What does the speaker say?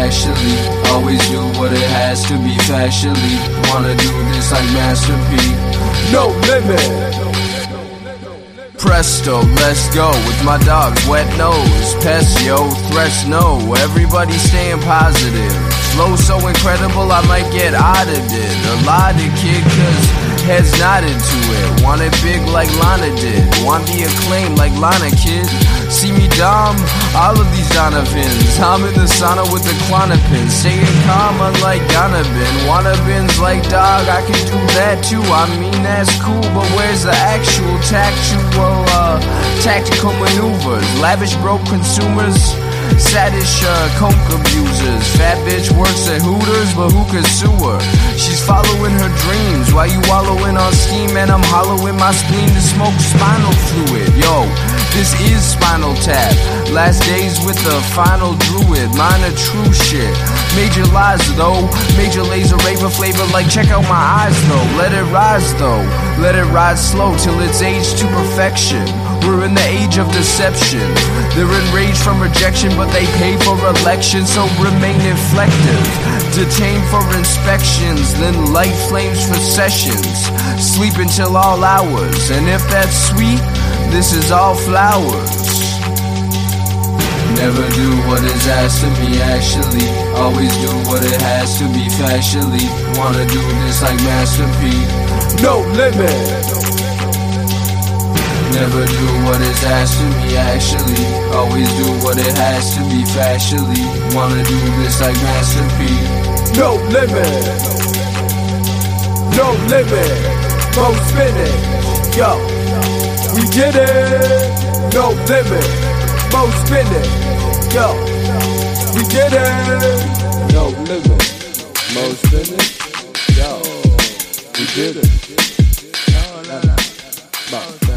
actually. Always do what it has to be factually. Wanna do this like Master P. No limit. Presto, let's go with my dog's wet nose. Pest, yo, threats, no. Everybody staying positive. Flow so incredible, I might get audited. A lot of kid, cause heads nodded to it. Want it big like Lana did. Want the acclaim like Lana, kid. See me dumb, all of these Donovans. I'm in the sauna with the Klonopin. Staying calm unlike Donovan. Wanna bins like dog, I can do that too. I mean that's cool, but where's the actual tactical maneuvers? Lavish broke consumers, saddish coke abusers. Fat bitch works at Hooters, but who could sue her? She's following her dreams while you wallowing on steam, and I'm hollowing my spleen to smoke spinal fluid. Yo, this is Spinal Tap. Last days with the final druid. Mine a true shit. Major lies though. Major laser raver flavor like check out my eyes though. Let it rise though. Let it ride slow till it's aged to perfection. We're in the age of deception. They're enraged from rejection, but they pay for election, so remain inflective. Detained for inspections, then light flames for sessions. Sleep until all hours, and if that's sweet, this is all flowers. Never do what is asked of me actually. Always do what it has to be factually. Wanna do this like Master P. No limit. Never do what is asked of me actually. Always do what it has to be factually. Wanna do this like Master P. No limit. No limit. Mo spinning. Yo, we did it. No limit. Mo spinning. Yo, we did it. No limit. Mo spinning. Yo, we did it.